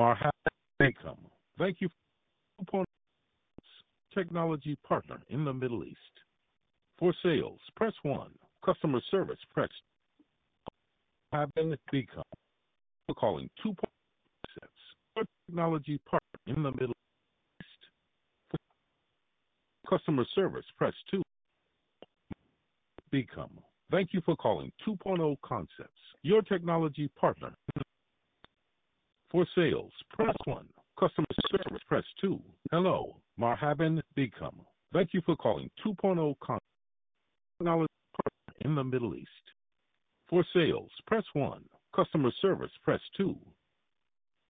Marhaba Beckham. Thank you for technology partner in the Middle East. For sales, press 1. Customer service, press Marhaban Beckham. For calling 2 for technology partner in the Middle East. For customer service, press 2. Beckham. Thank you for calling 2.0 Concepts, your technology partner. For sales, press 1. Customer service, press 2. Hello, Marhaban Beckham. Thank you for calling 2.0 Concepts, technology partner in the Middle East. For sales, press 1. Customer service, press 2.